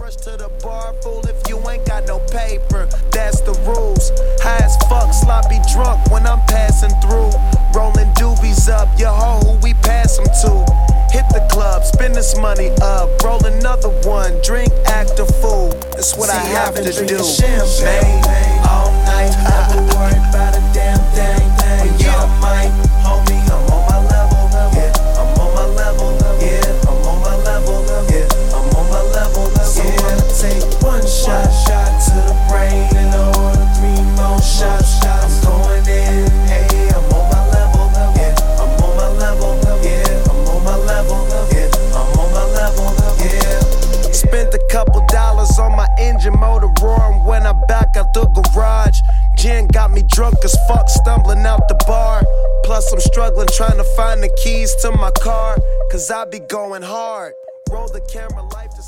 rush to the bar, fool, if you ain't got no paper. That's the rules. High as fuck, sloppy drunk when I'm passing through. Rolling doobies up, your hoe who we pass them to. Hit the club, spend this money up. Roll another one, drink, act a fool. That's what I have to do. Champagne all night, never worry about a damn thing. When y'all might, homie, I'm on my level. Yeah, I'm on my level. Yeah, I'm on my level. Yeah, I'm on my level. So I'ma take one shot to the brain and order 3 more shots. I'm going in, hey, I'm on my level. Yeah, I'm on my level. Yeah, I'm on my level. Yeah, I'm on my level. Yeah. Spent a couple dollars on my engine motor roaring when I back out the garage. Gin got me drunk as fuck, stumbling out the bar. Plus I'm struggling trying to find the keys to my car, cause I be going hard. Roll the camera, life is